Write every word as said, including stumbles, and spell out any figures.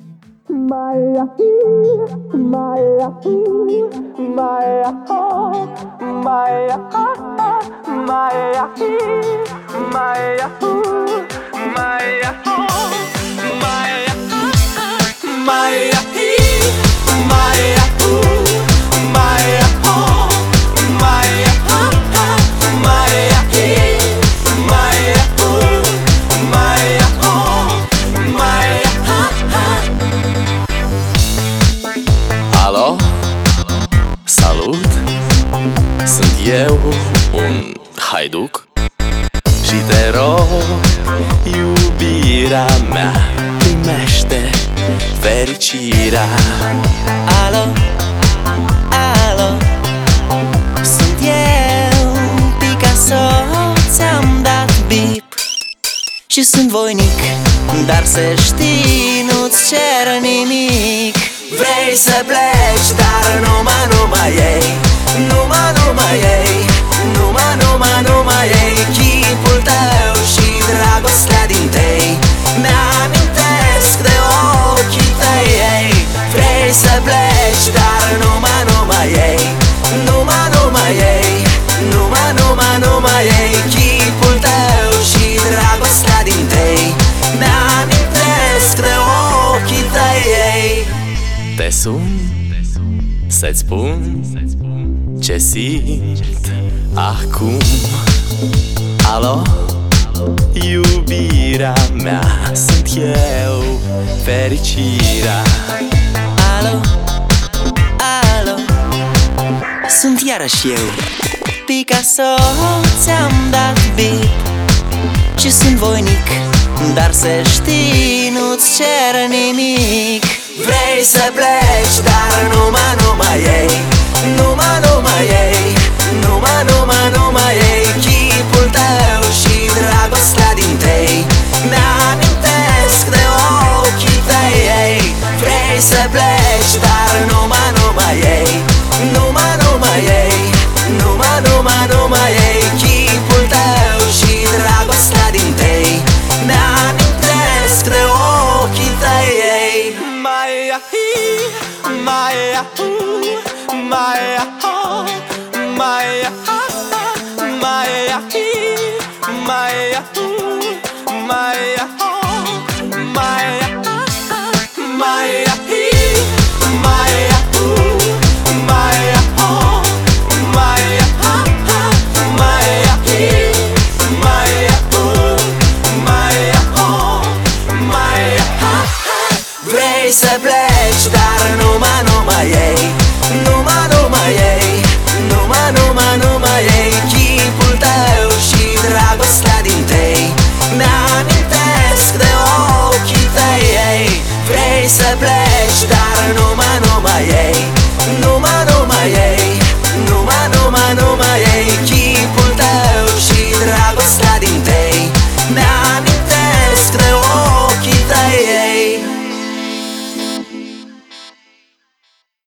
Maya, Maya, Maya, Maya, Maya, Maya, Maya, Maya, Maya, Alo? Salut! Sunt eu, un haiduc, și te rog, iubirea mea, primește fericirea. Alo, alo, sunt eu, Picasso, ți-am dat bip și sunt voinic, dar să știi, nu-ți cer nimic. Vrei să pleci, dar numai, numai ei, numai, numai ei, numai, numai, numai ei, chipul tău și dragostea din tei mi-amintesc de ochii tăi ei. Vrei să pleci, dar numai, numai ei, numai, numai ei, numai, numai, numai ei, chipul tău și dragostea din tei mi-amintesc de ochii tăi ei. Te sun să-ți spun ce simt acum. Alo? Iubirea mea, sunt eu, fericirea. Alo, alo, sunt iarăși eu, Picasso, ți-am dat bip și sunt voinic, dar să știi, nu-ți cer nimic. Vrei să pleci, dar numai, numai ei, numai, numai ei, numai, numai, numai ei, chipul tău și dragostea din tei mi-amintesc de ochii tăi ei. Vrei să pleci, dar numai, numai ei, numai, numai ei, numai, numai, numai ei, chipul tău și dragostea din tei mi-amintesc de ochii tăi ei. Maya, Maya, Maya, Maya, Maya, Maya, Maya, Maya, Maya, Vrei să pleci, dar numai, numai ei, numai, numai ei, numai, numai, numai ei, chipul tău și dragostea din tei mi-amintesc de ochii tăi ei. Vrei să pleci, dar numai, numai ei, numai, numai ei,